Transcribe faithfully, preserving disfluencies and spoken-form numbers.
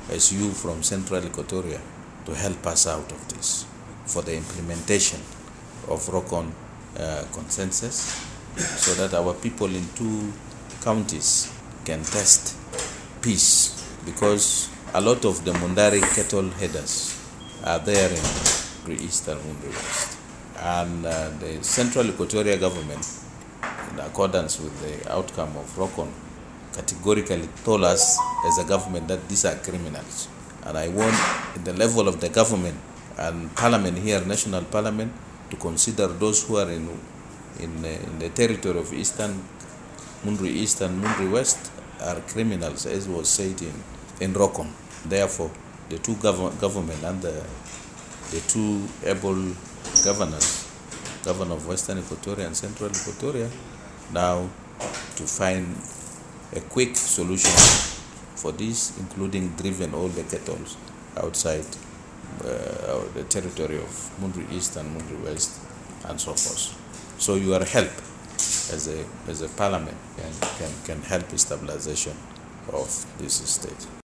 S U from Central Equatoria to help us out of this for the implementation of ROCON uh, consensus, so that our people in two counties can test peace, because a lot of the Mundari cattle headers are there in the East and Mundri West. And uh, the Central Equatoria government, in accordance with the outcome of ROCON, categorically told us as a government that these are criminals. And I want, at the level of the government and parliament here, national parliament, to consider those who are in in, uh, in the territory of Eastern Mundri East and Mundri West are criminals, as was said in, in ROCON. Therefore, the two gov government and the, the two able governors, governor of Western Equatoria and Central Equatoria, now to find a quick solution for this, including driving all the cattle outside uh, the territory of Mundri East and Mundri West and so forth. So your help as a as a parliament can, can, can help stabilization of this state.